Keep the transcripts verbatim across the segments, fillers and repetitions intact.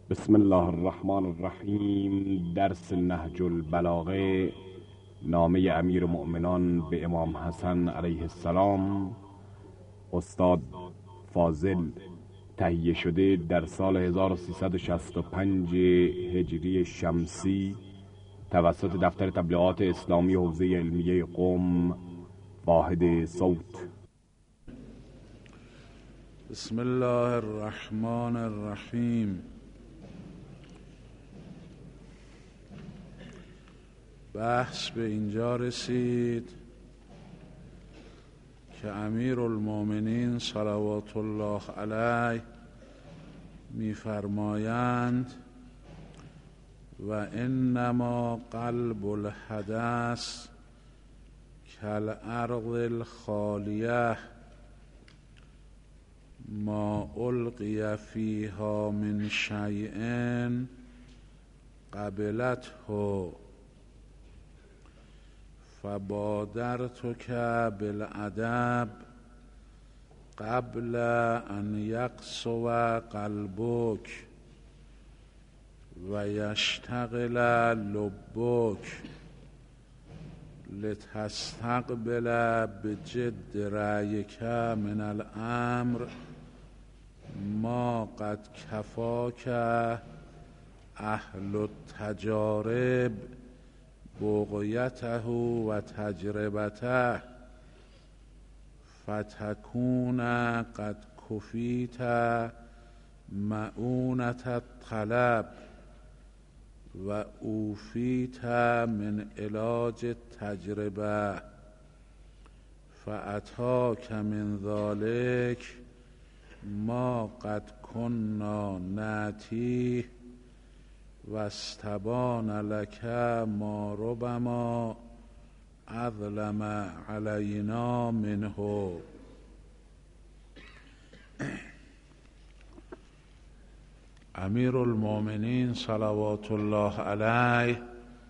بسم الله الرحمن الرحیم. درس نهج البلاغه، نامه امیر المؤمنان به امام حسن علیه السلام، استاد فاضل، تهیه شده در سال هزار و سیصد و شصت و پنج هجری شمسی توسط دفتر تبلیغات اسلامی حوزه علمیه قم، واحد صوت. بسم الله الرحمن الرحیم. بحث به اینجا رسید که امیر المؤمنین صلوات الله علیه می‌فرمایند و انما قلب الحدث کالارض الخالیه ما القی فیها من شیء قبلته فبادرتک بالادب قبل ان یقسو قلبک و یشتغل لبک لتستقبل بجد رأیک من الامر ما قد کفاک اهل التجارب بغیته و تجربته فتکون قد کفیت مؤونة الطلب و اوفیت من علاج التجربه فاتاک من ذلك ما قد کنا ناتیه و استبان لک ما ربما اظلم علینا منه. امیر المؤمنین صلوات الله علیه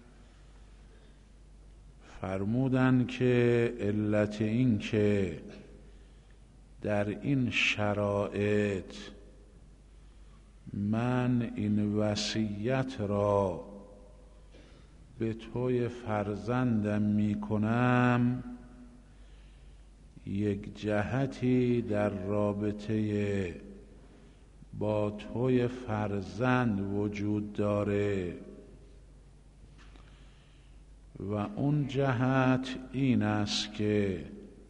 فرمودند که علت این که در این شرایط من این وصیت را به توی فرزندم می کنم یک جهتی در رابطه با توی فرزند وجود داره و اون جهت این است که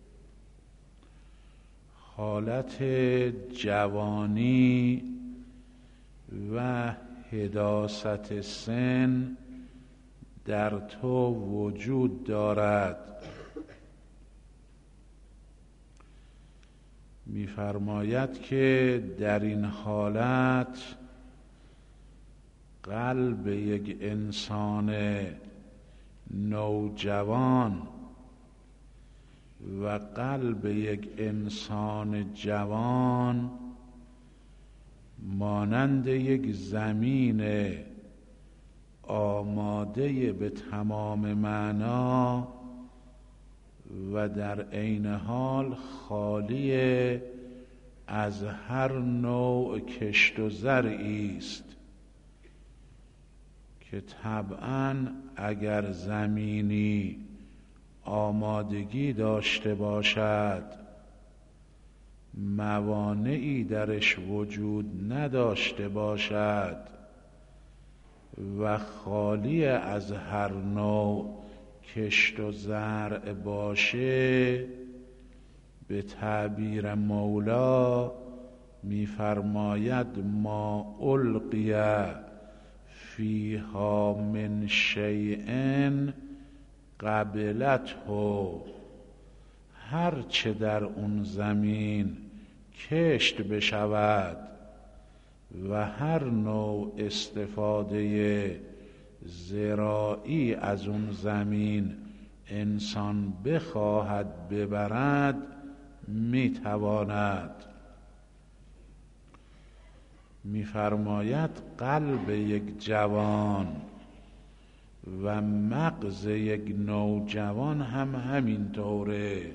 حالت جوانی و حداثت سن در تو وجود دارد. می‌فرماید که در این حالت قلب یک انسان نوجوان و قلب یک انسان جوان مانند یک زمین آماده به تمام معنا و در عین حال خالی از هر نوع کشت و زرعی است که طبعاً اگر زمینی آمادگی داشته باشد، موانعی درش وجود نداشته باشد و خالی از هر نوع کشت و زرع باشه، به تعبیر مولا می‌فرماید ما القی فیها من شیء قبلته، هر چه در اون زمین کشت بشود و هر نوع استفاده زراعی از اون زمین انسان بخواهد ببرد میتواند. میفرماید قلب یک جوان و مغز یک نوجوان هم همین طوره.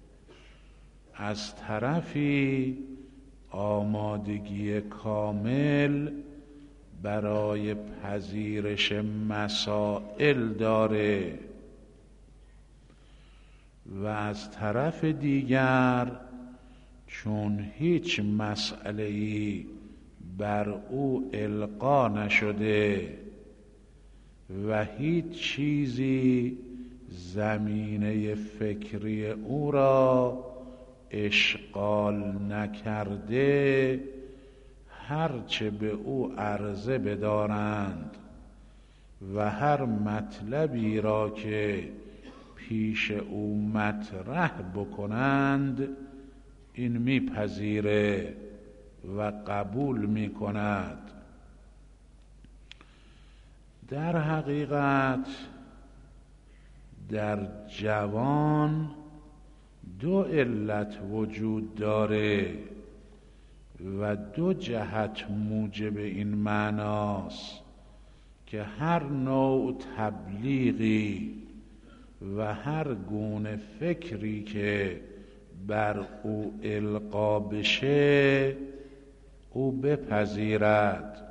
از طرفی آمادگی کامل برای پذیرش مسائل داره و از طرف دیگر چون هیچ مسئله‌ای بر او القا نشده و هیچ چیزی زمینه فکری او را اشغال نکرده، هرچه به او عرضه بدارند و هر مطلبی را که پیش او مطرح بکنند این میپذیره و قبول میکند. در حقیقت در جوان دو علت وجود داره و دو جهت موجب این معناست که هر نوع تبلیغی و هر گونه فکری که بر او القا بشه او بپذیرد.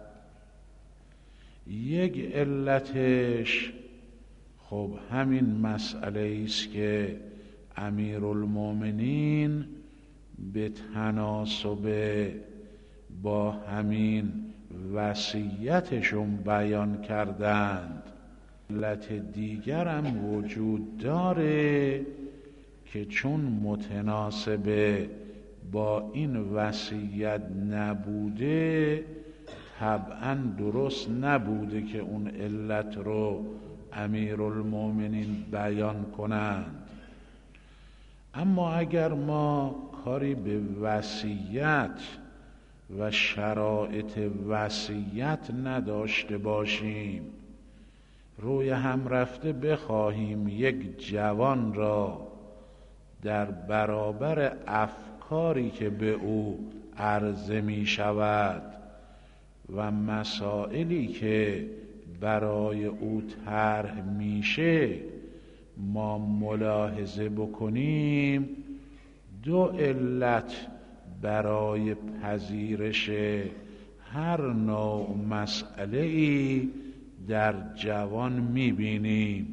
یک علتش خب همین مسئله است که امیرالمومنین به تناسب با همین وصیتشون بیان کردند. علت دیگر هم وجود داره که چون متناسب با این وصیت نبوده طبعا درست نبوده که اون علت رو امیرالمومنین بیان کنند. اما اگر ما کاری به وصیت و شرایط وصیت نداشته باشیم، روی هم رفته بخواهیم یک جوان را در برابر افکاری که به او عرضه می شود و مسائلی که برای او طرح میشه ما ملاحظه بکنیم، دو علت برای پذیرش هر نوع مسئله‌ای در جوان میبینیم.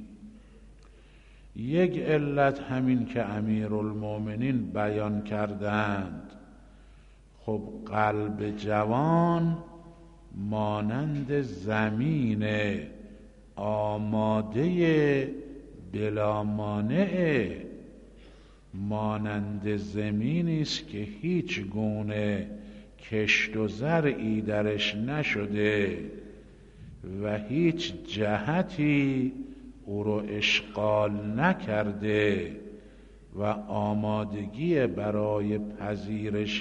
یک علت همین که امیرالمومنین بیان کردند. خب قلب جوان مانند زمین آماده بلا مانع، مانند زمینی است که هیچ گونه کشت و زرعی درش نشده و هیچ جهتی او رو اشغال نکرده و آمادگی برای پذیرش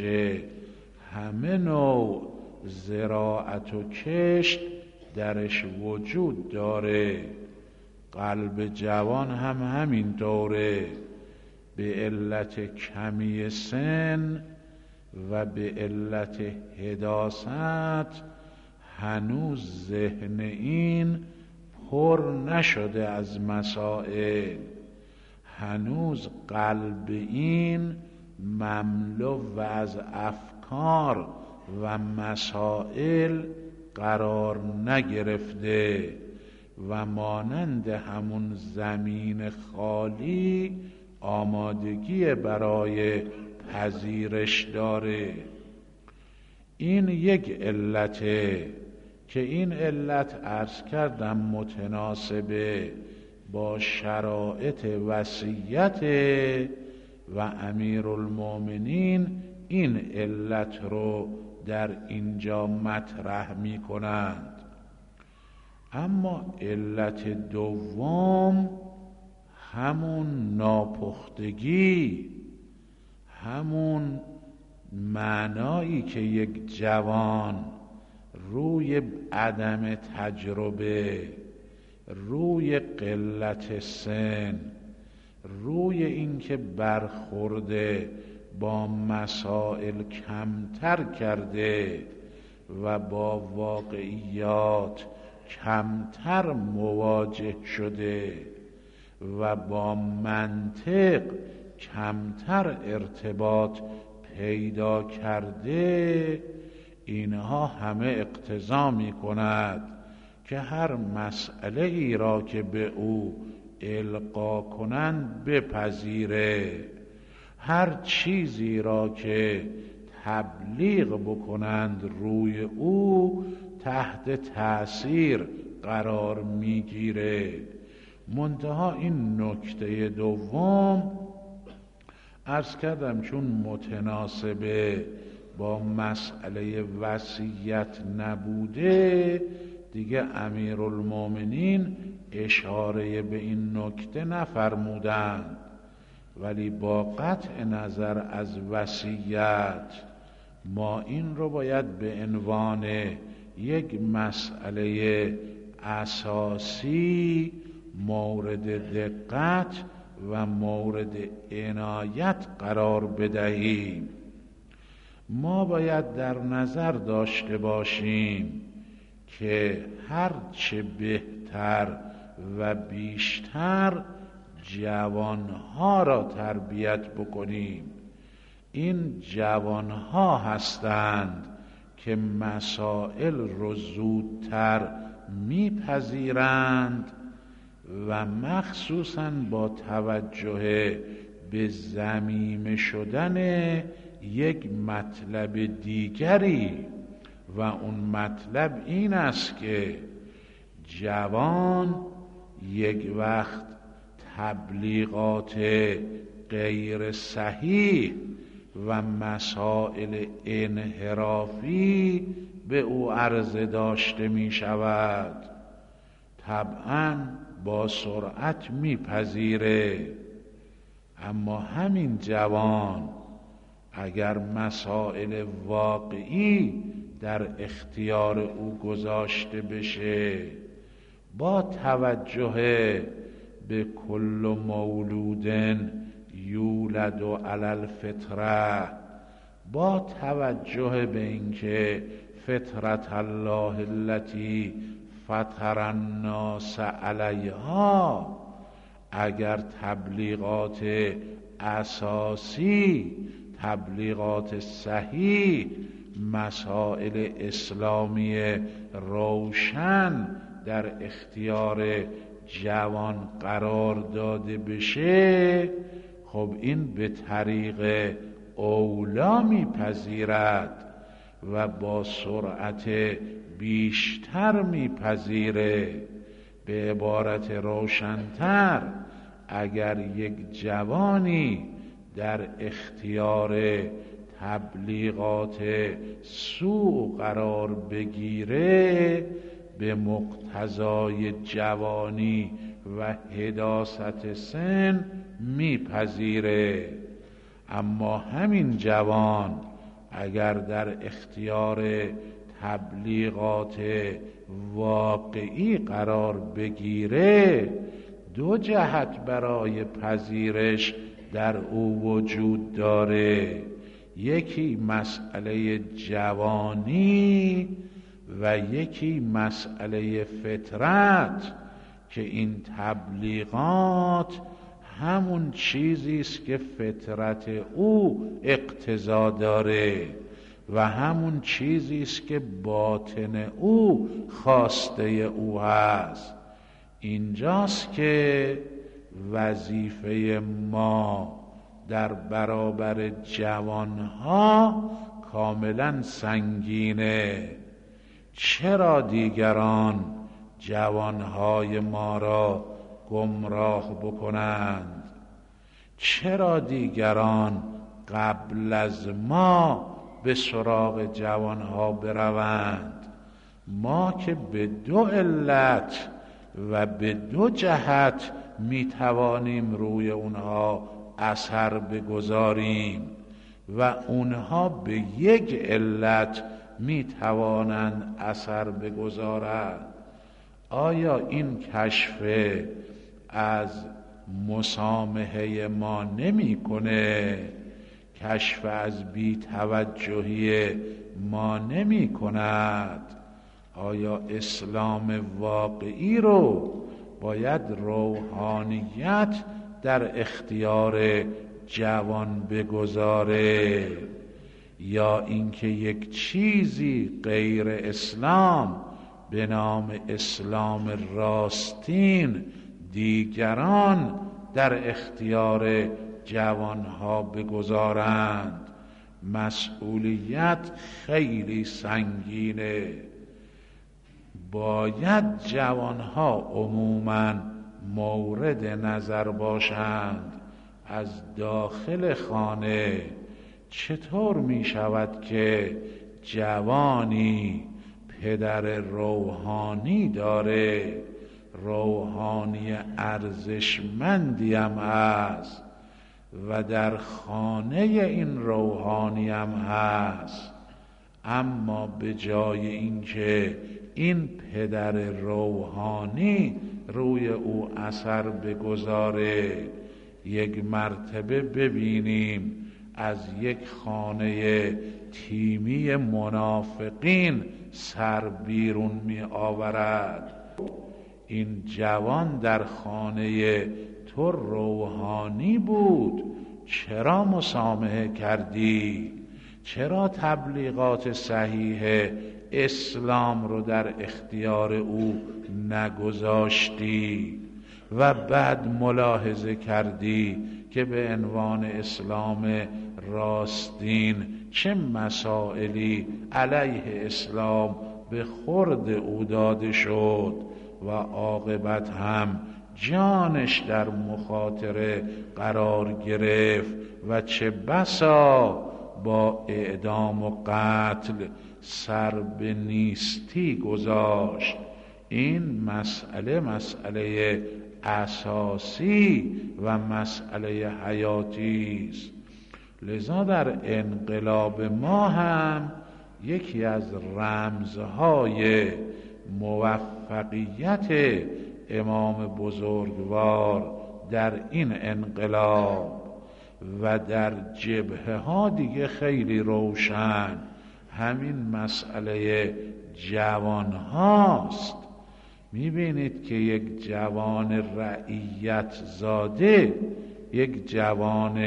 همه نوع زراعت و کشت درش وجود داره. قلب جوان هم همین طوره، به علت کمی سن و به علت حداثت هنوز ذهن این پر نشده از مسائل، هنوز قلب این مملو و از افکار و مسائل قرار نگرفته و مانند همون زمین خالی آمادگی برای پذیرش داره. این یک علته که این علت عرض کردم متناسبه با شرایط وصیت و امیرالمومنین این علت رو در اینجا مطرح می کنند. اما علت دوم همون ناپختگی، همون معنایی که یک جوان روی عدم تجربه، روی قلت سن، روی اینکه برخورده با مسائل کمتر کرده و با واقعیات کمتر مواجه شده و با منطق کمتر ارتباط پیدا کرده، اینها همه اقتضا می کند که هر مسئله ای را که به او القا کنند بپذیره، هر چیزی را که تبلیغ بکنند روی او تحت تأثیر قرار میگیره. منتها این نکته دوم عرض کردم چون متناسبه با مسئله وصیت نبوده دیگه امیرالمومنین اشاره به این نکته نفرمودند، ولی با قطع نظر از وصیت ما این رو باید به عنوان یک مسئله اساسی مورد دقت و مورد عنایت قرار بدهیم. ما باید در نظر داشته باشیم که هرچه بهتر و بیشتر جوانها را تربیت بکنیم. این جوانها هستند که مسائل رو زودتر میپذیرند و مخصوصاً با توجه به ضمیمه شدن یک مطلب دیگری، و اون مطلب این است که جوان یک وقت تبلیغات غیر صحیح و مسائل انحرافی به او عرضه داشته می شود، طبعاً با سرعت می پذیره. اما همین جوان اگر مسائل واقعی در اختیار او گذاشته بشه، با توجه به کل مولود یولد علی الفطره، با توجه به اینکه فطرت الله التي فطر الناس علیها، اگر تبلیغات اساسی، تبلیغات صحیح، مسائل اسلامی روشن در اختیار جوان قرار داده بشه، خب این به طریق اولا میپذیرد و با سرعت بیشتر میپذیره. به عبارت روشن‌تر، اگر یک جوانی در اختیار تبلیغات سوء قرار بگیره، به مقتضای جوانی و حداثت سن میپذیره. اما همین جوان اگر در اختیار تبلیغات واقعی قرار بگیره، دو جهت برای پذیرش در او وجود داره. یکی مسئله جوانی و یکی مسئله فطرت، که این تبلیغات همون چیزی است که فطرت او اقتضا داره و همون چیزی است که باطن او خواسته او هست. اینجاست که وظیفه ما در برابر جوانها کاملا سنگینه. چرا دیگران جوانهای ما را گمراه بکنند؟ چرا دیگران قبل از ما به سراغ جوانها بروند؟ ما که به دو علت و به دو جهت میتوانیم روی اونها اثر بگذاریم و اونها به یک علت میتوانند اثر بگذارند. آیا این کشف از مسامحه ما نمی کنه؟ کشف از بی‌توجهی ما نمی کند؟ آیا اسلام واقعی رو باید روحانیت در اختیار جوان بگذاره؟ یا اینکه یک چیزی غیر اسلام به نام اسلام راستین دیگران در اختیار جوانها بگذارند. مسئولیت خیلی سنگینه. باید جوانها عموماً مورد نظر باشند. از داخل خانه چطور می شود که جوانی پدر روحانی داره، روحانی ارزشمندی هم هست و در خانه این روحانی هم هست، اما به جای اینکه این پدر روحانی روی او اثر بگذاره، یک مرتبه ببینیم از یک خانه تیمی منافقین سر بیرون می آورد. این جوان در خانه تو روحانی بود، چرا مسامحه کردی؟ چرا تبلیغات صحیح اسلام رو در اختیار او نگذاشتی؟ و بعد ملاحظه کردی که به عنوان اسلام راستین چه مسائلی علیه اسلام به خورد او داده شد و عاقبت هم جانش در مخاطره قرار گرفت و چه بسا با اعدام و قتل سر به نیستی گذاشت. این مسئله مسئله اساسی و مسئله حیاتی است. لذا در انقلاب ما هم یکی از رمزهای موفقیت امام بزرگوار در این انقلاب و در جبهه ها دیگه خیلی روشن همین مسئله جوان هاست. میبینید که یک جوان رعیت زاده، یک جوان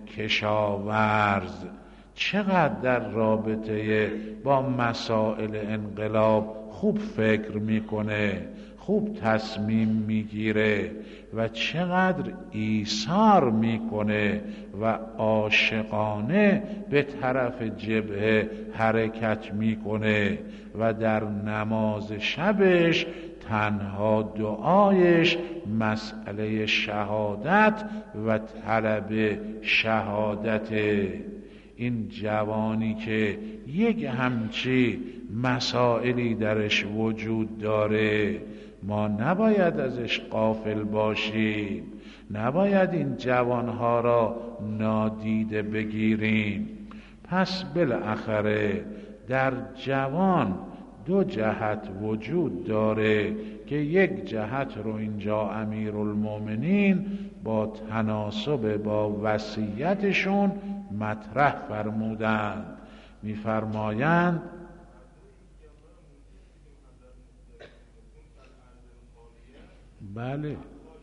کشاورز چقدر در رابطه با مسائل انقلاب خوب فکر میکنه، خوب تصمیم میگیره و چقدر ایثار میکنه و عاشقانه به طرف جبهه حرکت میکنه و در نماز شبش تنها دعایش مسئله شهادت و طلب شهادت. این جوانی که یک همچی مسائلی درش وجود داره، ما نباید ازش غافل باشیم، نباید این جوانها را نادیده بگیریم. پس بالاخره در جوان دو جهت وجود داره که یک جهت رو اینجا امیرالمومنین با تناسب با وصیتشون مطرح فرمودند. میفرمایند بله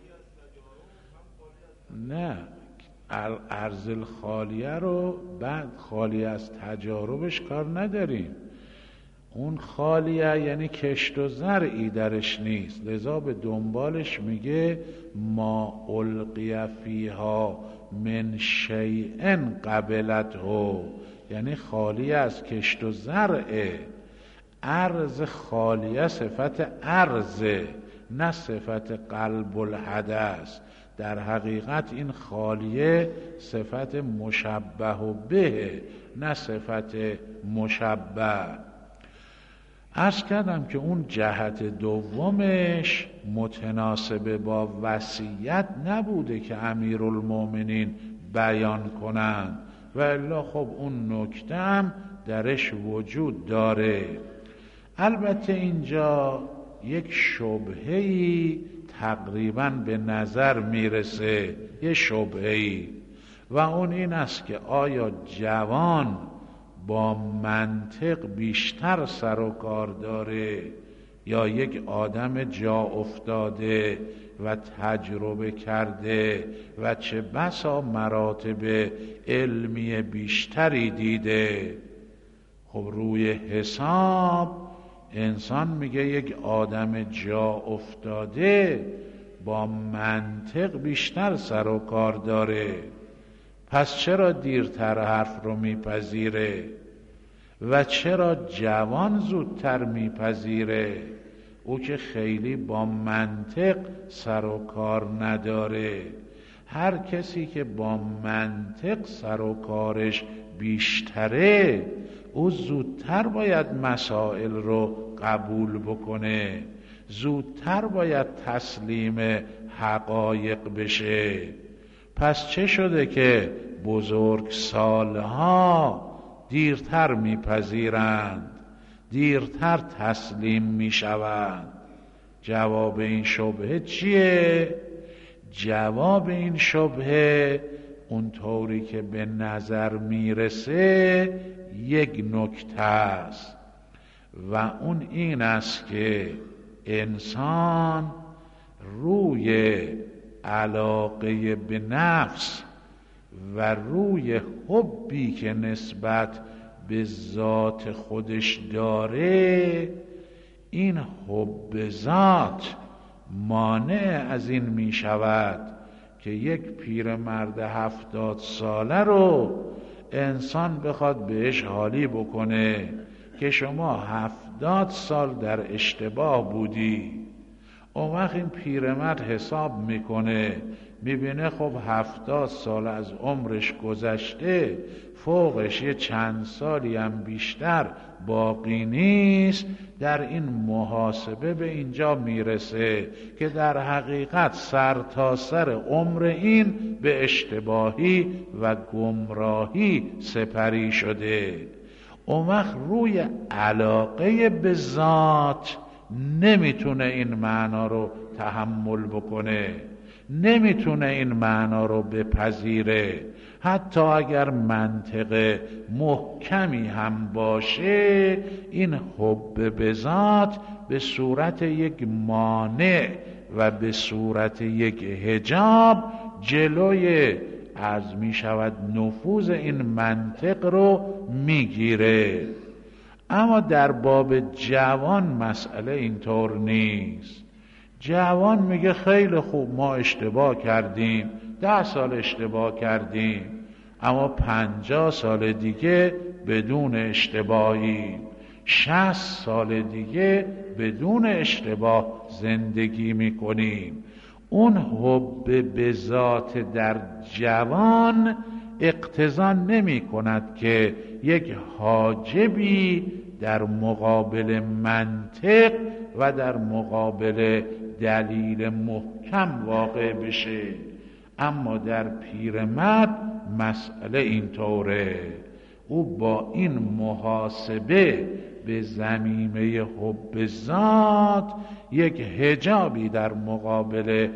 نه، ارض الخالیه رو بعد خالی از تجاربش کار نداریم. اون خالیه یعنی کشت و زرعی درش نیست، لذا به دنبالش میگه ما القی فیها من شیء قبلته، یعنی خالی از کشت و زرعه. ارض خالیه صفت ارضه، نه صفت قلب الحدث. در حقیقت این خالیه صفت مشبه به، نه صفت مشبه. عرض کردم که اون جهت دومش متناسب با وصیت نبوده که امیرالمومنین بیان کنند و الا خب اون نکته هم درش وجود داره. البته اینجا یک شبهه‌ای تقریباً به نظر میرسه، یه شبهه‌ای، و اون این است که آیا جوان با منطق بیشتر سر و کار داره یا یک آدم جا افتاده و تجربه کرده و چه بسا مراتب علمی بیشتری دیده. خب روی حساب انسان میگه یک آدم جا افتاده با منطق بیشتر سر و کار داره، پس چرا دیرتر حرف رو میپذیره و چرا جوان زودتر میپذیره؟ او که خیلی با منطق سر و کار نداره. هر کسی که با منطق سر و کارش بیشتره او زودتر باید مسائل رو قبول بکنه، زودتر باید تسلیم حقایق بشه. پس چه شده که بزرگ سالها دیرتر میپذیرند، دیرتر تسلیم میشوند؟ جواب این شبهه چیه؟ جواب این شبهه اونطوری که به نظر میرسه یک نکته است و اون این است که انسان روی علاقه به نفس و روی حبی که نسبت به ذات خودش داره، این حب ذات مانع از این می شود که یک پیرمرد هفتاد ساله رو انسان بخواد بهش حالی بکنه که شما هفتاد سال در اشتباه بودی. اون وقت این پیرمرد حساب میکنه، میبینه خب هفتاد سال از عمرش گذشته، فوقش یه چند سالی هم بیشتر باقی نیست. در این محاسبه به اینجا میرسه که در حقیقت سر تا سر عمر این به اشتباهی و گمراهی سپری شده. اون وقت روی علاقه به ذات نمیتونه این معنا رو تحمل بکنه، نمیتونه این معنا رو بپذیره. حتی اگر منطق محکمی هم باشه، این حب به ذات به صورت یک مانع و به صورت یک حجاب جلوی عرض می شود نفوذ این منطق رو میگیره. اما در باب جوان مسئله اینطور نیست. جوان میگه خیلی خوب، ما اشتباه کردیم، ده سال اشتباه کردیم، اما پنجاه سال دیگه بدون اشتباهی، شصت سال دیگه بدون اشتباه زندگی میکنیم. اون حب به ذات در جوان اقتضا نمی کند که یک حاجبی در مقابل منطق و در مقابل دلیل محکم واقع بشه. اما در پیرمرد مسئله اینطوره، او با این محاسبه به زمینه حب ذات یک حجابی در مقابل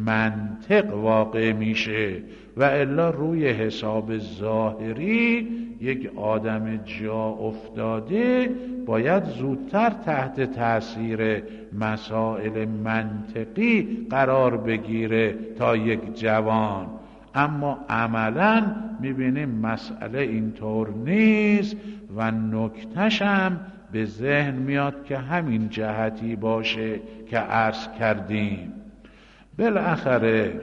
منطق واقع میشه و الا روی حساب ظاهری یک آدم جا افتاده باید زودتر تحت تأثیر مسائل منطقی قرار بگیره تا یک جوان. اما عملاً میبینیم مسئله اینطور نیست و نکته‌ش هم به ذهن میاد که همین جهتی باشه که عرض کردیم. بالاخره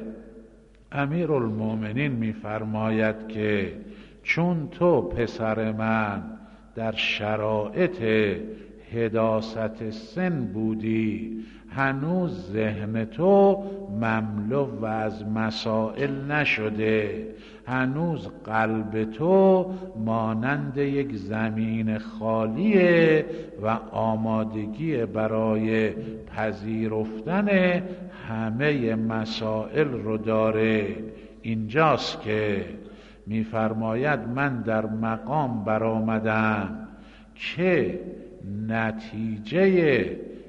امیرالمومنین میفرماید که چون تو پسر من در شرایط حداثت سن بودی، هنوز ذهن تو مملو و از مسائل نشده، هنوز قلب تو مانند یک زمین خالیه و آمادگی برای پذیرفتن همه مسائل رو داره. اینجاست که میفرماید من در مقام برآمدم که نتیجه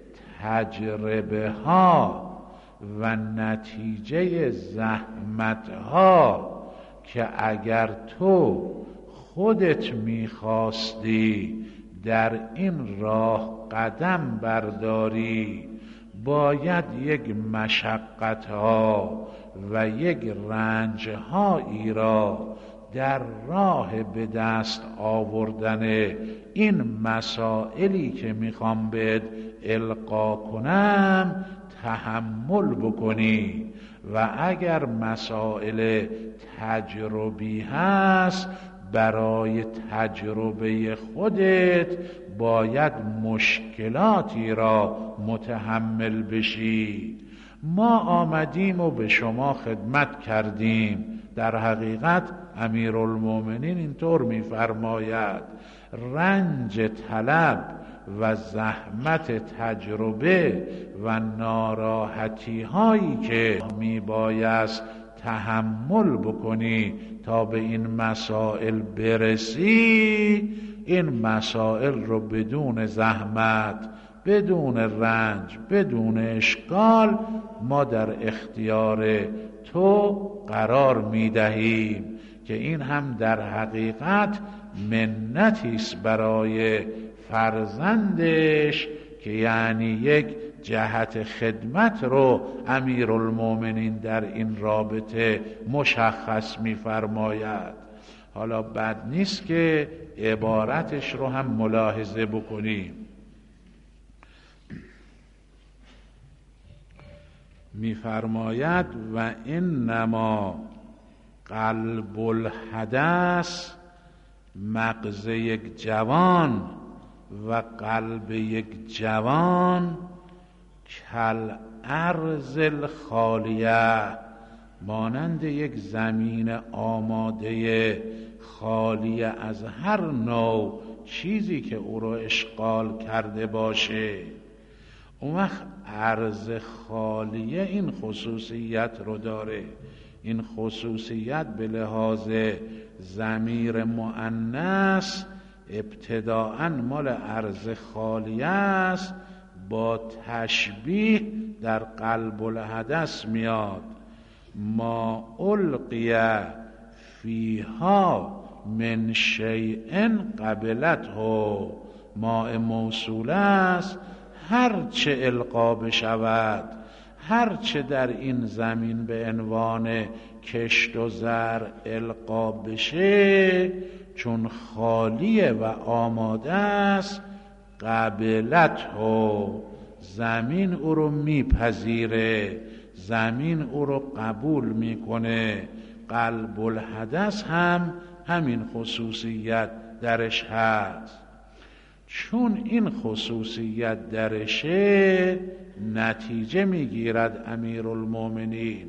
تجربه ها و نتیجه زحمت ها که اگر تو خودت میخواستی در این راه قدم برداری باید یک مشقت‌ها و یک رنج‌هایی را در راه به دست آوردن این مسائلی که میخوام بهت القا کنم تحمل بکنی و اگر مسائل تجربی هست برای تجربه خودت باید مشکلاتی را متحمل بشی. ما آمدیم و به شما خدمت کردیم. در حقیقت امیرالمومنین اینطور می‌فرماید رنج طلب و زحمت تجربه و ناراحتی هایی که میبایست تحمل بکنی تا به این مسائل برسی، این مسائل رو بدون زحمت، بدون رنج، بدون اشکال ما در اختیار تو قرار میدهیم که این هم در حقیقت منتی است برای فرزندش که یعنی یک جهت خدمت رو امیرالمومنین در این رابطه مشخص می‌فرماید. حالا بد نیست که عبارتش رو هم ملاحظه بکنیم. می‌فرماید و انما قلب الحدث، مغز یک جوان و قلب یک جوان کل ارض الخالیه، مانند یک زمین آماده خالی از هر نوع چیزی که او را اشغال کرده باشه. اون وقت ارض خالیه این خصوصیت رو داره. این خصوصیت به لحاظ ضمیر مؤنث ابتداءً مال ارض خالیه است، با تشبیه در قلب الحدث میاد. ما القی فیها من شیء قبلته، ما موصول است، هرچه القا بشود، هرچه در این زمین به عنوان کشت و زرع القا بشه، چون خالیه و آماده است، قبلته، زمین او رو میپذیره، زمین او رو قبول میکنه. قلب الحدث هم همین خصوصیت درش هست. چون این خصوصیت درشه، نتیجه میگیرد امیرالمومنین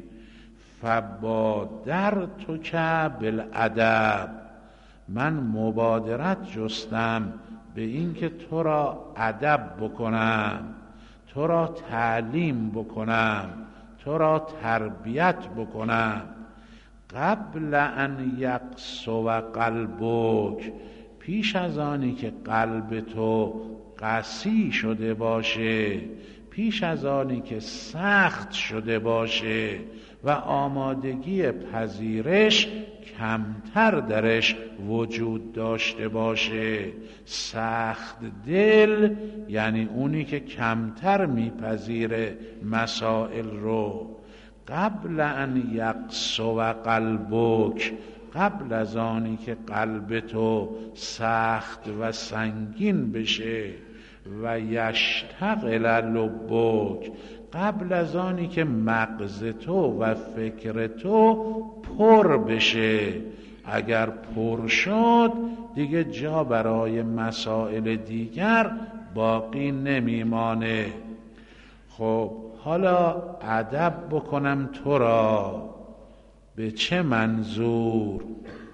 فبادرتک بالادب، من مبادرت جستم به این که تو را ادب بکنم، تو را تعلیم بکنم، تو را تربیت بکنم. قبل ان یقسو قلبک، پیش از آنی که قلب تو قسی شده باشه، پیش از آنی که سخت شده باشه و آمادگی پذیرش کمتر درش وجود داشته باشه. سخت دل یعنی اونی که کمتر میپذیره مسائل رو. قبل ان یقسو قلبک، قبل از آنی که قلب تو سخت و سنگین بشه، و یشتغل لبک، قبل از آنی که مغز تو و فکر تو پر بشه. اگر پر شد دیگه جا برای مسائل دیگر باقی نمیمانه. خب حالا ادب بکنم تو را، به چه منظور؟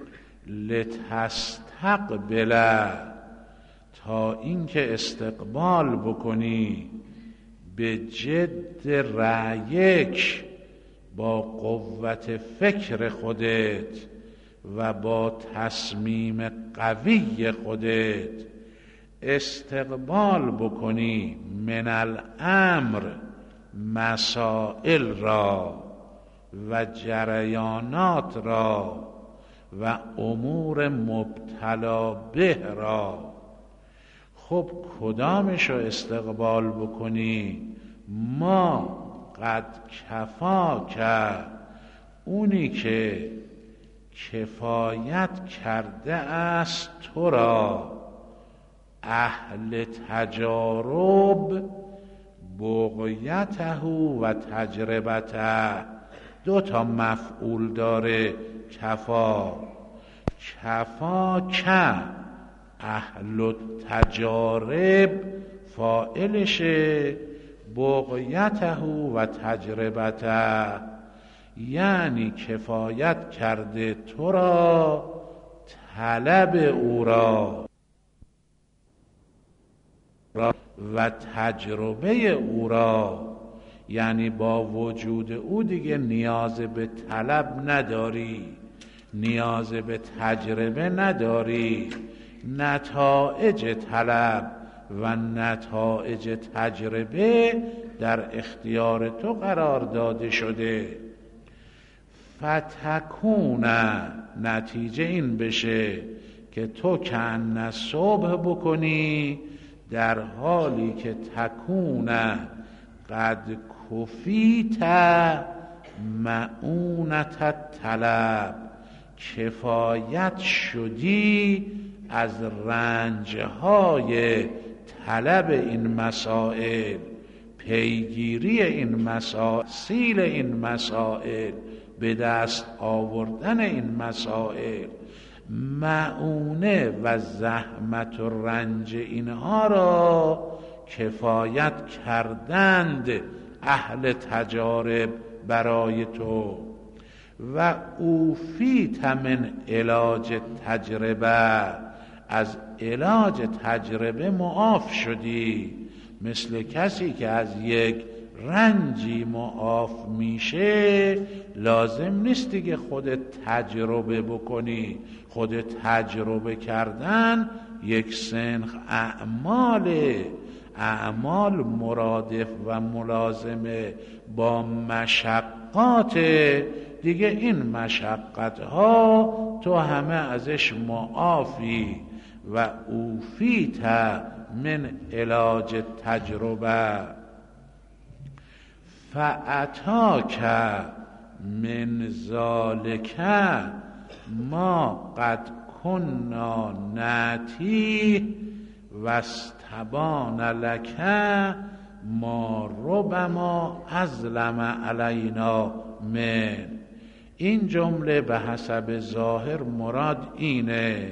لتستقبل، تا اینکه استقبال بکنی به جد رأیک، با قوت فکر خودت و با تصمیم قوی خودت استقبال بکنی من الامر، مسائل را و جریانات را و امور مبتلا به را. خب کدامش رو استقبال بکنی؟ ما قد کفا کرد، اونی که کفایت کرده است تو را، اهل تجارب بغیته و تجربته. دو تا مفعول داره کفا. کفا که اهل تجارب فاعلشه، بغیته و تجربته یعنی کفایت کرده تو را، طلب او را و تجربه او را، یعنی با وجود او دیگه نیاز به طلب نداری، نیاز به تجربه نداری. نتایج طلب و نتایج تجربه در اختیار تو قرار داده شده. فتکون، نتیجه این بشه که تو کأن صبح بکنی، در حالی که تکون قد کفیت معونت طلب، کفایت شدی از رنجهای طلب این مسائل، پیگیری این مسائل، سیل این مسائل، به دست آوردن این مسائل. معونه و زحمت و رنج اینها را کفایت کردند اهل تجارب برای تو. و اوفیت من علاج تجربه، از علاج تجربه معاف شدی. مثل کسی که از یک رنجی معاف میشه، لازم نیست دیگه خودت تجربه بکنی. خودت تجربه کردن یک سنخ اعماله، اعمال مرادف و ملازمه با مشقات دیگه. این مشقت ها تو همه ازش معافی. و اوفیت من علاج تجربه فاتاک من ذالک ما قد کنا ناتی واستبان لک ما ربما ازلم علینا من. این جمله به حسب ظاهر مراد اینه،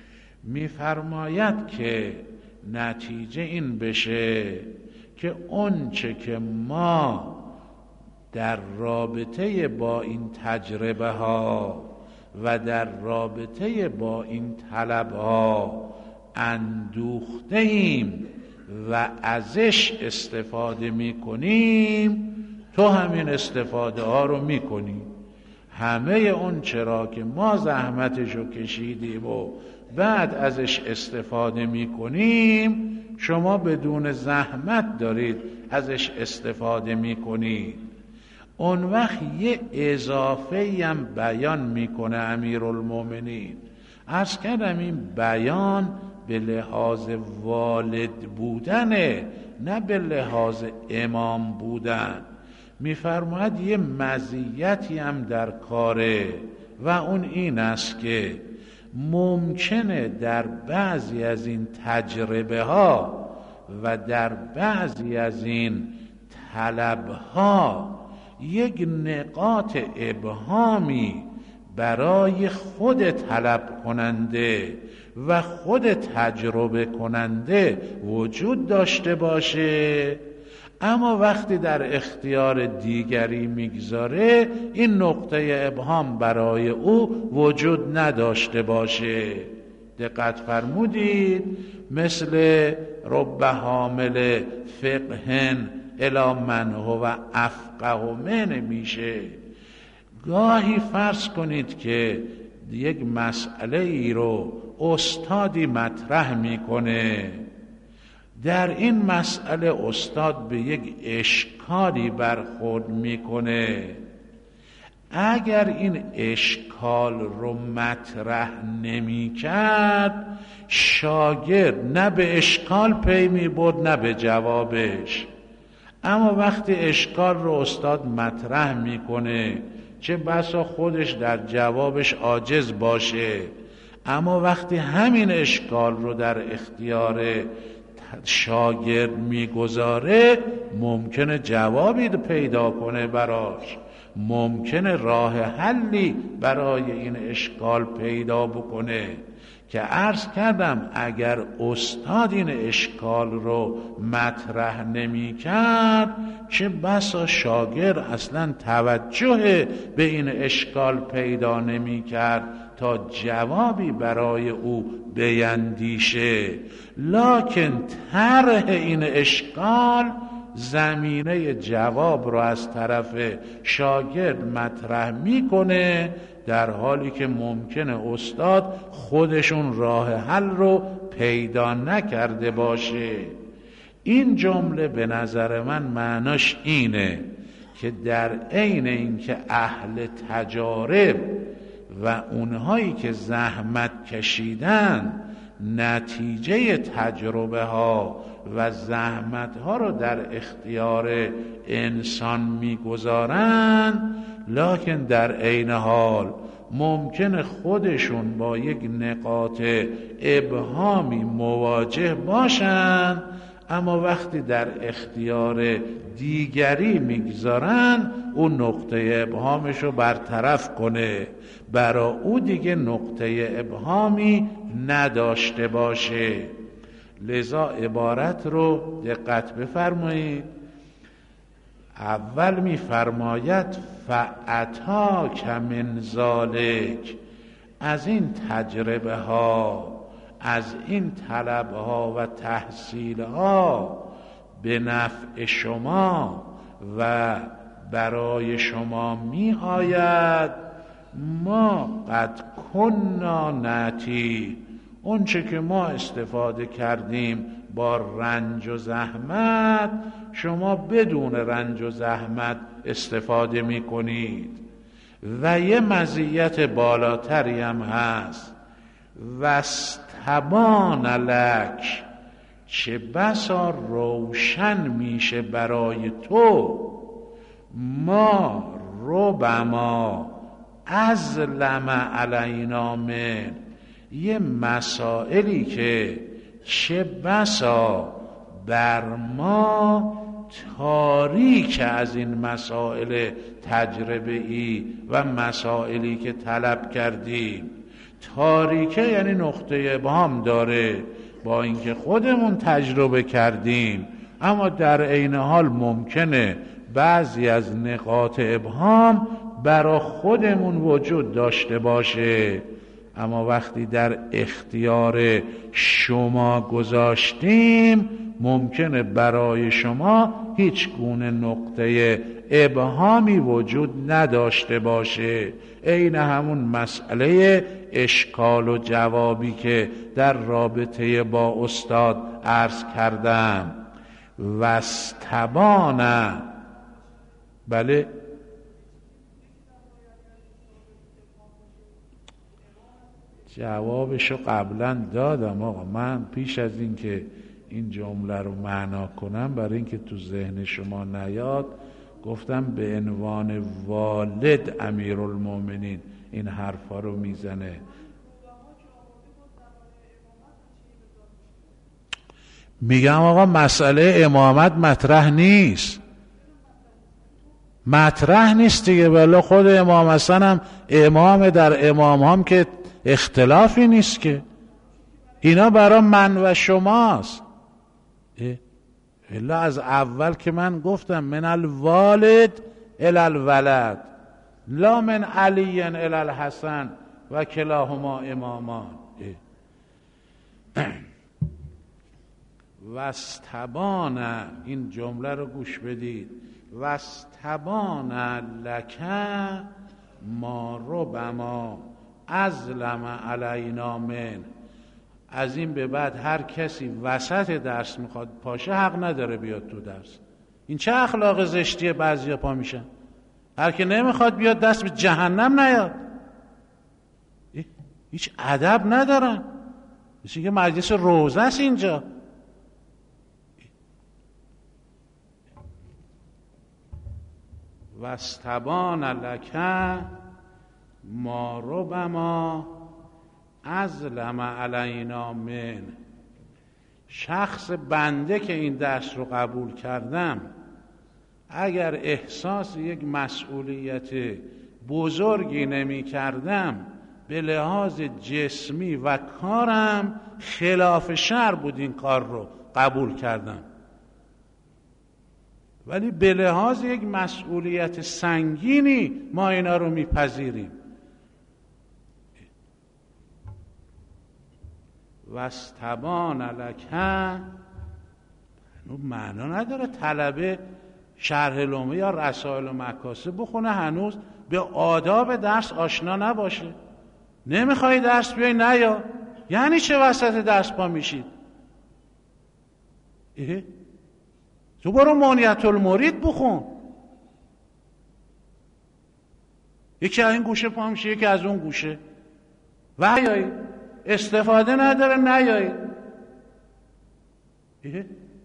میفرماید که نتیجه این بشه که اون چه که ما در رابطه با این تجربه ها و در رابطه با این طلب ها اندوخته ایم و ازش استفاده میکنیم، تو همین استفاده ها رو میکنی. همه اون چرا که ما زحمتشو کشیدیم و بعد ازش استفاده میکنیم، شما بدون زحمت دارید ازش استفاده میکنید. اون وقت یه اضافه هم بیان میکنه امیرالمومنین. عرض کردم این بیان به لحاظ والد بودنه، نه به لحاظ امام بودن. میفرماید یه مزیتی هم در کاره و اون این است که ممکنه در بعضی از این تجربه ها و در بعضی از این طلب ها یک نقاط ابهامی برای خود طلب کننده و خود تجربه کننده وجود داشته باشه، اما وقتی در اختیار دیگری میگذاره این نقطه ابهام برای او وجود نداشته باشه. دقت فرمودید؟ مثل رب حامل فقهن الی من هو افقه من میشه. گاهی فرض کنید که یک مسئله ای رو استادی مطرح میکنه، در این مسئله استاد به یک اشکالی برخورد میکنه، اگر این اشکال رو مطرح نمی کرد، شاگرد نه به اشکال پی می برد نه به جوابش. اما وقتی اشکال رو استاد مطرح میکنه، چه بسا خودش در جوابش عاجز باشه، اما وقتی همین اشکال رو در اختیار شاگرد میگذاره، ممکنه جوابی پیدا کنه براش، ممکنه راه حلی برای این اشکال پیدا بکنه. که عرض کردم اگر استاد این اشکال رو مطرح نمی کرد، چه بسا شاگرد اصلا توجه به این اشکال پیدا نمی کرد تا جوابی برای او بیندیشه. لکن طرح این اشکال زمینه جواب رو از طرف شاگرد مطرح میکنه، در حالی که ممکنه استاد خودشون راه حل رو پیدا نکرده باشه. این جمله به نظر من معناش اینه که در عین اینکه اهل تجارب و اونهایی که زحمت کشیدن نتیجه تجربه ها و زحمت ها رو در اختیار انسان میگذارن، لکن در عین حال ممکنه خودشون با یک نقاط ابهامی مواجه باشن، اما وقتی در اختیار دیگری میگذارن اون نقطه ابهامش رو برطرف کنه، برای او دیگه نقطه ابهامی نداشته باشه. لذا عبارت رو دقت بفرمایید. اول میفرماید فَأَتَاكَ مِنْ ذَلِكَ، از این تجربه ها، از این طلب ها و تحصیل ها به نفع شما و برای شما می آید، ما قد کنا ناتی، اون چه که ما استفاده کردیم با رنج و زحمت، شما بدون رنج و زحمت استفاده می کنید. و یه مزیت بالاتری هم هست، وَاسْتَبَانَ لَكَ، چه بسا روشن میشه برای تو، ما ربما ازلم علینا من، یه مسائلی که چه بسا بر ما تاریک از این مسائل تجربه ای و مسائلی که طلب کردیم. تاریکه یعنی نقطه ابهام داره، با اینکه خودمون تجربه کردیم، اما در عین حال ممکنه بعضی از نقاط ابهام برای خودمون وجود داشته باشه، اما وقتی در اختیار شما گذاشتیم ممکنه برای شما هیچ گونه نقطه ابهامی وجود نداشته باشه. عین همون مسئله اشکال و جوابی که در رابطه با استاد عرض کردم. وَاسْتَبَانَ، بله جوابشو قبلا دادم آقا. من پیش از این که این جمله رو معنا کنم، برای اینکه تو ذهن شما نیاد، گفتم به عنوان والد امیرالمومنین این حرفا رو میزنه. میگم آقا مسئله امامت مطرح نیست، مطرح نیست دیگه. بله خود امام حسن هم امام در امام هم که اختلافی نیست که، اینا برای من و شماست. الا از اول که من گفتم من الوالد الی الولد لا من علی الی الحسن و کلاهما امامان. وَاسْتَبَانَ، این جمله رو گوش بدید، وَاسْتَبَانَ لَكَ ما ربما ازلم علینا من. از این به بعد هر کسی وسط درس میخواد پاشه حق نداره بیاد تو درس. این چه اخلاق زشتیه؟ بعضیا پا میشن هر که نمیخواد بیاد دست به جهنم نیاد. هیچ ادب ندارن، مثل که مجلس روزه است اینجا. واستبان لک ما ربما ازلم علینا من. شخص بنده که این درس رو قبول کردم، اگر احساس یک مسئولیت بزرگی نمی کردم، به لحاظ جسمی و کارم خلاف شرع بود این کار رو قبول کردم، ولی به لحاظ یک مسئولیت سنگینی ما اینا رو میپذیریم. واستبان لک، معنا نداره طلبه شرح لومه یا رسائل و مکاسب بخونه هنوز به آداب درس آشنا نباشه. نمیخوای درس بیای نیا، یعنی چه وسط درس پا میشید؟ اه؟ تو برو مانیت المرید بخون، یکی از این گوشه پا میشه یکی از اون گوشه، و نیایی استفاده نداره نیایی. اه؟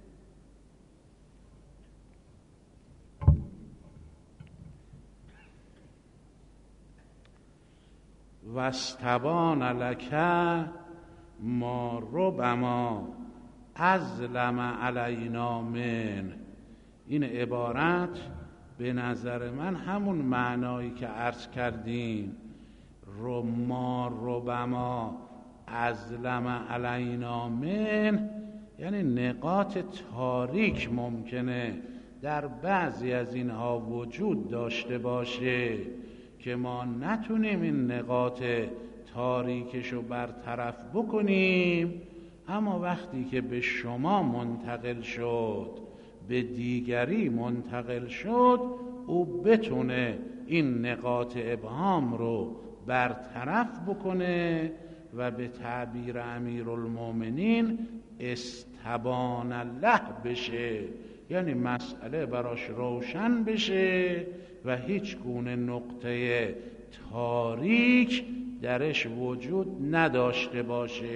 واستبان لک ما ربما ازلم علینا من. این عبارت به نظر من همون معنایی که عرض کردیم، رو ما ربما ازلم علینا من، یعنی نقاط تاریک ممکنه در بعضی از اینها وجود داشته باشه که ما نتونیم این نقاط تاریکشو برطرف بکنیم، اما وقتی که به شما منتقل شد، به دیگری منتقل شد، او بتونه این نقاط ابهام رو برطرف بکنه و به تعبیر امیرالمومنین استبان الله بشه، یعنی مسئله براش روشن بشه و هیچ گونه نقطه تاریک درش وجود نداشته باشه.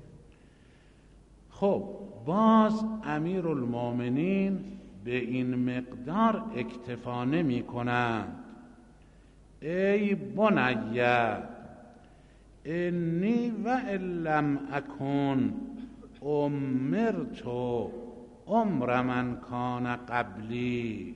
خب باز امیرالمومنین به این مقدار اکتفا نمی کنند. ای بنی انی و لم اکن امرت عمر من کان قبلی.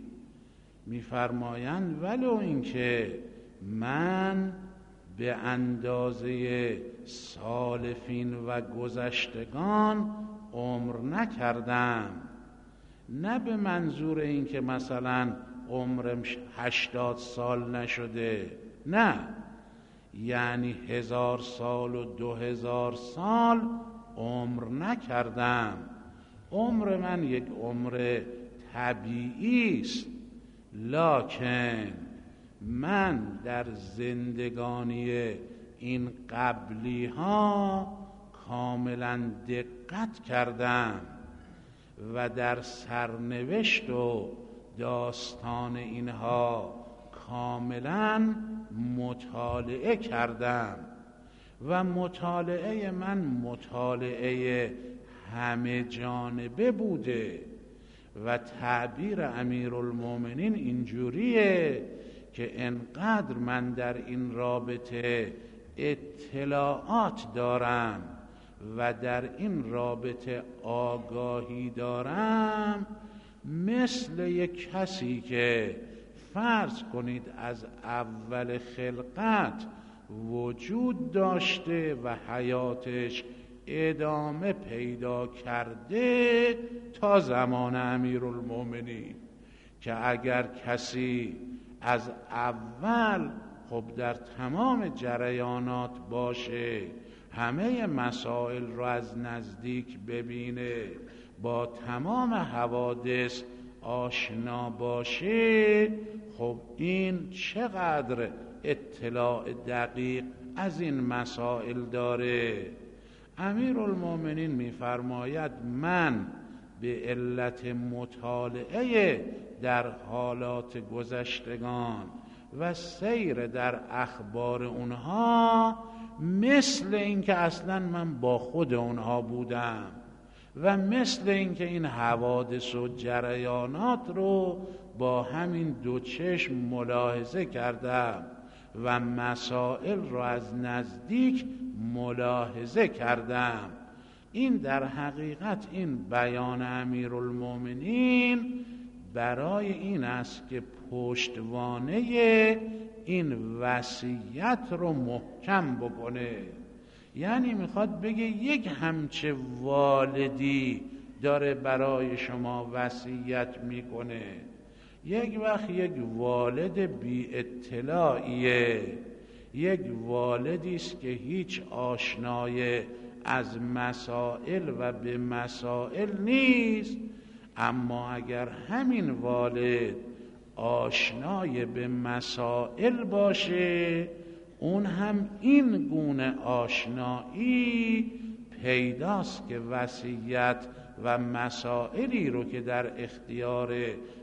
میفرمایند ولو اینکه من به اندازه سالفین و گذشتگان عمر نکردم، نه به منظور اینکه مثلا عمرم هشتاد سال نشده، نه، یعنی هزار سال و دو هزار سال عمر نکردم. عمر من یک عمر طبیعی است، لکن من در زندگانی این قبلی ها کاملا دقت کردم و در سرنوشت و داستان اینها کاملا مطالعه کردم و مطالعه من مطالعه همه جانبه بوده و تعبیر امیرالمومنین اینجوریه که انقدر من در این رابطه اطلاعات دارم و در این رابطه آگاهی دارم، مثل یک کسی که فرض کنید از اول خلقت وجود داشته و حیاتش ادامه پیدا کرده تا زمان امیرالمومنین، که اگر کسی از اول خب در تمام جریانات باشه، همه مسائل رو از نزدیک ببینه، با تمام حوادث آشنا باشه، خب این چقدر اطلاع دقیق از این مسائل داره. امیرالمومنین میفرماید من به علت مطالعه در حالات گذشتگان و سیر در اخبار اونها مثل اینکه اصلا من با خود اونها بودم و مثل اینکه این حوادث و جریانات رو با همین دو چشم ملاحظه کردم و مسائل رو از نزدیک ملاحظه کردم. این در حقیقت این بیان امیرالمومنین برای این است که پشتوانه این وصیت رو محکم بکنه. یعنی میخواد بگه یک همچه والدی داره برای شما وصیت میکنه، یک وقت یک والد بی اطلاعیه، یک والدی است که هیچ آشنای از مسائل و به مسائل نیست. اما اگر همین والد آشنای به مسائل باشه، اون هم این گونه آشنایی پیداست که وصیت و مسائلی رو که در اختیار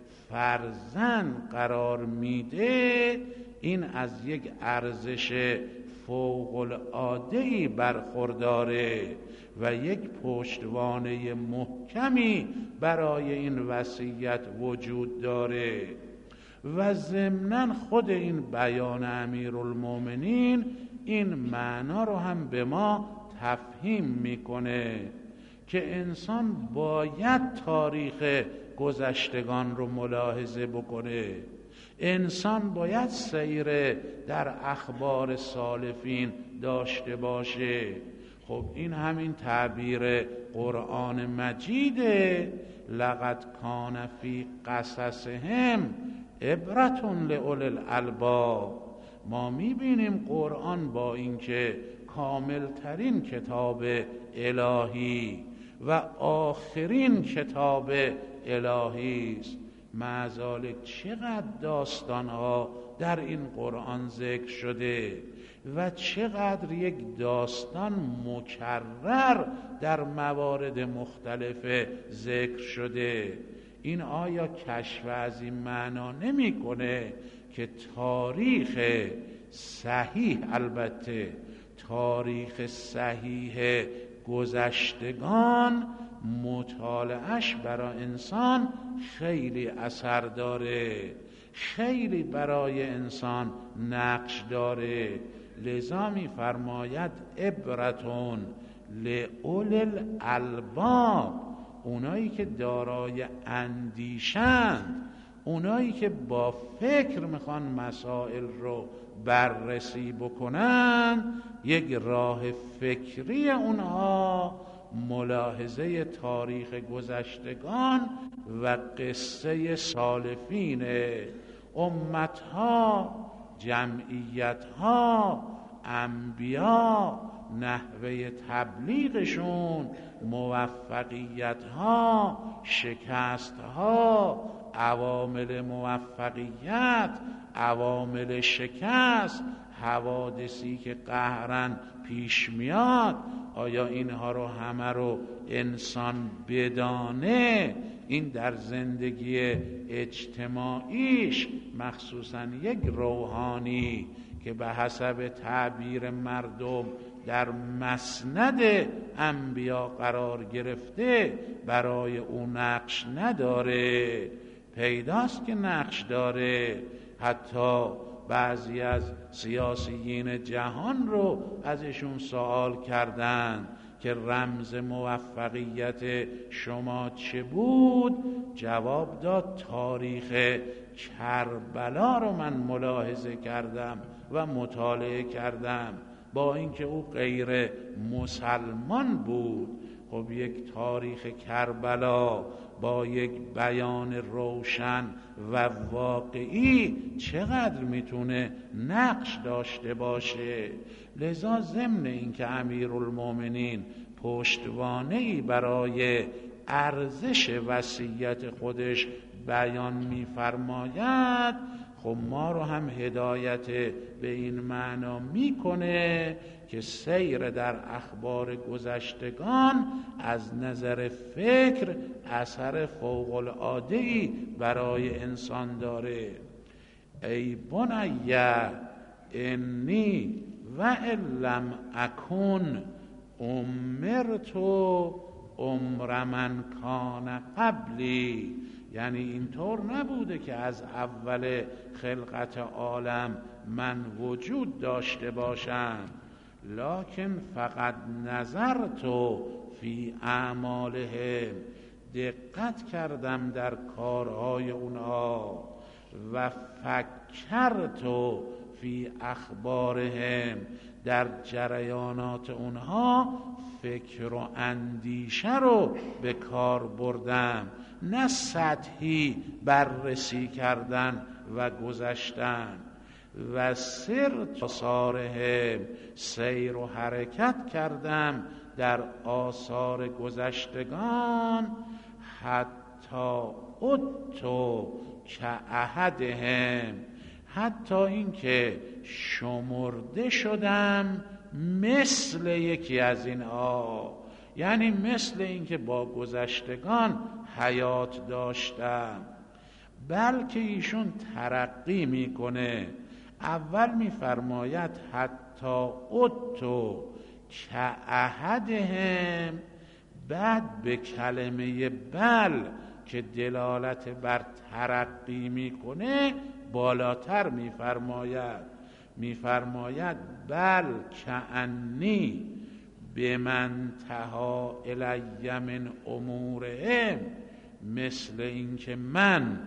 فرزند قرار میده، این از یک ارزش فوق العاده‌ای برخورداره و یک پشتوانه محکمی برای این وصیت وجود داره. و ضمناً خود این بیان امیرالمومنین این معنا رو هم به ما تفهیم میکنه که انسان باید تاریخ گذشتگان رو ملاحظه بکنه، انسان باید سیر در اخبار سالفین داشته باشه. خب این همین تعبیر قرآن مجیده، لقد کان فی قصصهم عبرة لأولی الالباب. ما میبینیم قرآن با اینکه کامل ترین کتاب الهی و آخرین کتاب الهی است، مع ذلک چقدر داستانها در این قرآن ذکر شده و چقدر یک داستان مکرر در موارد مختلف ذکر شده. این آیا کشف از این معنا نمی کنه که تاریخ صحیح، البته تاریخ صحیح گذشتگان، مطالعهش برای انسان خیلی اثر داره، خیلی برای انسان نقش داره. لذا می فرماید عبرتون لأولی الالباب، اونایی که دارای اندیشند، اونایی که با فکر میخوان مسائل رو بررسی بکنن، یک راه فکری اونها ملاحظه تاریخ گذشتگان و قصه سالفین، امتها، جمعیتها، انبیا، نحوه تبلیغشون، موفقیتها، شکستها، عوامل موفقیت، عوامل شکست، حوادثی که قهرن پیش میاد، آیا اینها رو همه رو انسان بدانه؟ این در زندگی اجتماعیش، مخصوصا یک روحانی که به حسب تعبیر مردم در مسند انبیا قرار گرفته، برای او نقش نداره. پیداست که نقش داره. حتی بعضی از سیاسیین جهان رو ازشون سوال کردند که رمز موفقیت شما چه بود؟ جواب داد تاریخ کربلا رو من ملاحظه کردم و مطالعه کردم، با اینکه او غیر مسلمان بود. خب یک تاریخ کربلا با یک بیان روشن و واقعی چقدر میتونه نقش داشته باشه. لذا ضمن اینکه امیرالمومنین پشتوانه‌ای برای ارزش وصیت خودش بیان میفرماید، خب ما رو هم هدایت به این معنا میکنه که سیر در اخبار گذشتگان از نظر فکر اثر فوق العاده‌ای برای انسان داره. ای بنی انی و لم اکن امرت عمر من کان قبلی، یعنی اینطور نبوده که از اول خلقت عالم من وجود داشته باشم، لکن فقط نظرت فی اعمالهم، دقت کردم در کارهای اونها، و فکرت فی اخبارهم، در جریانات اونها فکر و اندیشه رو به کار بردم، نه سطحی بررسی کردن و گذشتن. و سر آثارهم، سیر و حرکت کردم در آثار گذشتگان، حتی اتو که احدهم، حتی اینکه شمرده شدم مثل یکی از اینها، یعنی مثل اینکه با گذشتگان حیات داشتم. بلکه ایشون ترقی میکنه، اول میفرماید حتی اتو که احدهم، بعد به کلمه بل که دلالت بر ترقی میکنه بالاتر میفرماید، میفرماید بل کأنی بمن تها الی من امورهم، مثل اینکه من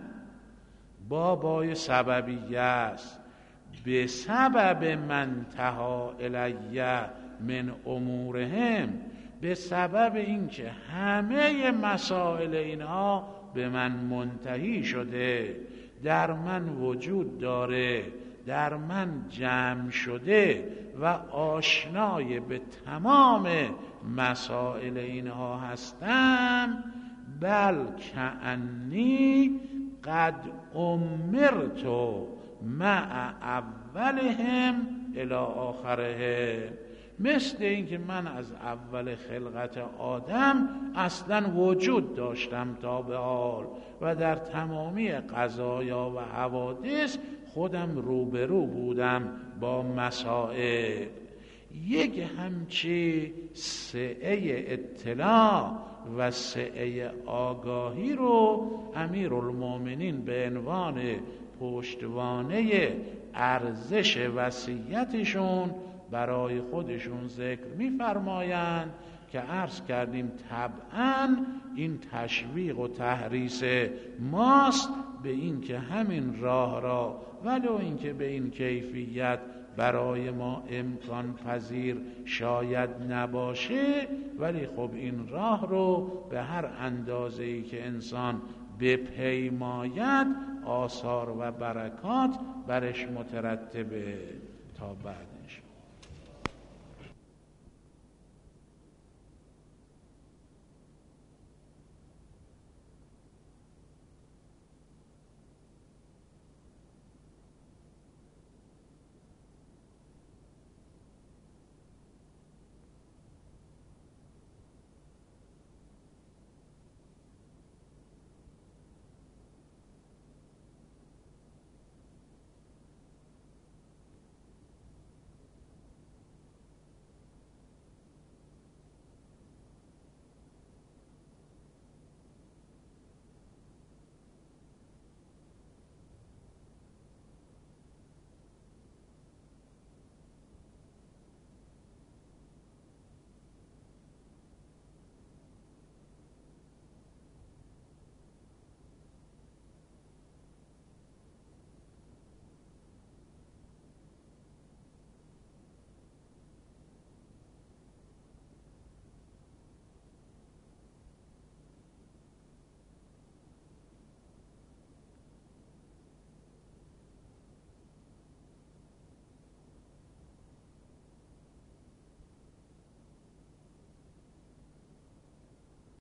بابای سببیه است، به سبب من تها الی من امورهم، به سبب اینکه همه مسائل اینها به من منتهی شده، در من وجود داره، در من جمع شده و آشنای به تمام مسائل اینها هستم. بل کأنی قد امرت مع اولهم الی آخرهم، مثل این که من از اول خلقت آدم اصلا وجود داشتم تا به حال و در تمامی قضایا و حوادث خودم روبرو بودم با مسائل. یک همچی سعه اطلاع و سعه آگاهی رو امیرالمومنین به عنوان پشتوانه ارزش وصیتشون برای خودشون ذکر می‌فرمایند که عرض کردیم طبعاً این تشویق و تحریص ماست به این که همین راه را ولو این که به این کیفیت برای ما امکان پذیر شاید نباشه، ولی خب این راه رو به هر اندازه‌ای که انسان بپیماید آثار و برکات برش مترتبه. تا بعد